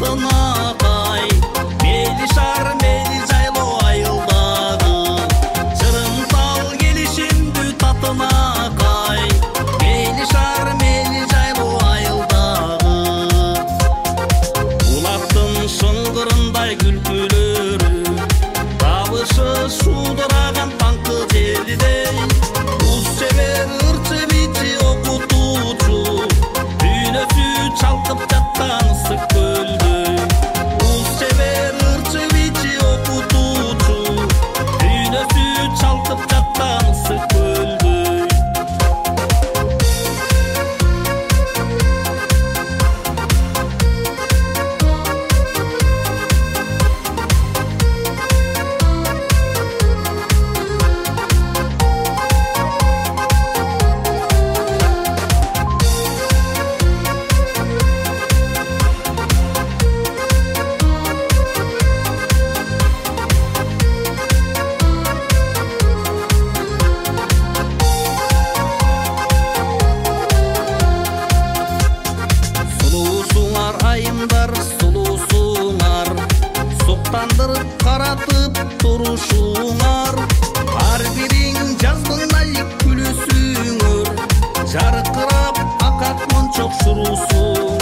татынакай, мейли шаар мейли жайлоо айылдагы, Жырымтал келишимдүү татынакай, мейли шаар мейли жайлоо айылдагы. Булактын шыңгырындай күлкүлөрү, табышы шуудураган таңкы желидей, уз чебер ырчы бичи окутуучу, дүйнөсү чалкып жаткан ысык көлдөй. Уз чебер ырчы бичи окутуучу, дүйнөсү чалкып жаткан ысык көлдөй. Сулуусуңар айымдар, сулуусуңар, суктандырып каратып турушуңар, ар бириң жаздын айып күлүүсүңөр, жаркырап акат мончок шуруусуңар.